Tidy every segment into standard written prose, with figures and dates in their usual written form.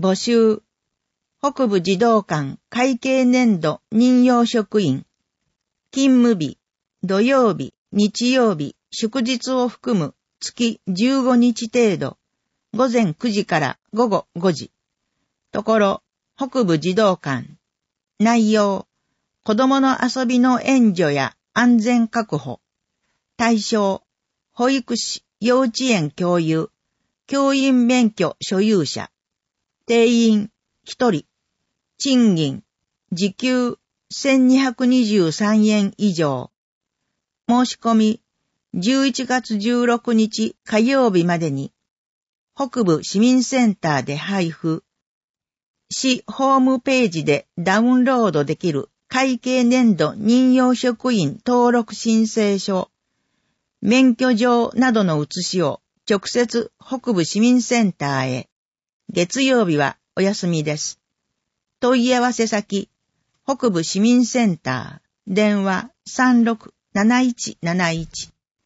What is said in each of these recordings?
募集。北部児童館会計年度任用職員。勤務日、土曜日、日曜日、祝日を含む月15日程度。午前9時から午後5時。ところ、北部児童館。内容。子供の遊びの援助や安全確保。対象。保育士、幼稚園教諭。教員免許所有者。定員、1人。賃金、時給1223円以上。申し込み、11月16日火曜日までに、北部市民センターで配布。市ホームページでダウンロードできる会計年度任用職員登録申請書、免許状などの写しを直接北部市民センターへ。月曜日はお休みです。問い合わせ先、北部市民センター、電話367171。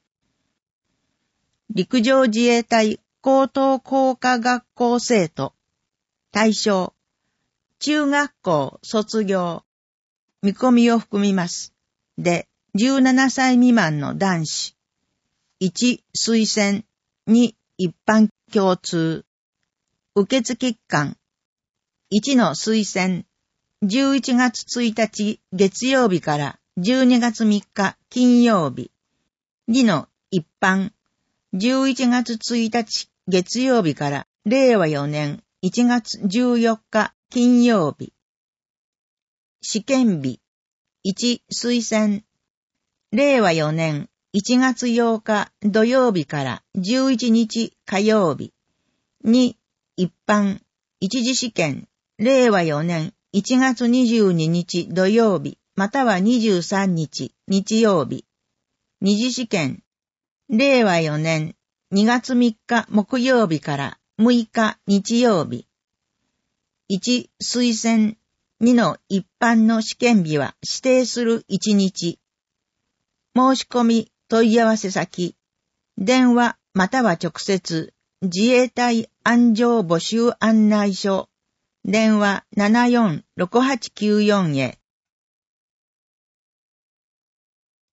陸上自衛隊高等工科学校生徒。対象、中学校卒業。見込みを含みます。で、17歳未満の男子。1、推薦。2、一般共通。受付期間。1の推薦。11月1日月曜日から12月3日金曜日。2の一般。11月1日月曜日から令和4年1月14日金曜日。試験日。1、推薦。令和4年1月8日土曜日から11日火曜日。2、一般。一次試験。令和4年1月22日土曜日または23日日曜日。二次試験。令和4年2月3日木曜日から6日日曜日。1、推薦。2の一般の試験日は指定する1日。申し込み問い合わせ先。電話または直接自衛隊安城募集案内所。電話746894へ。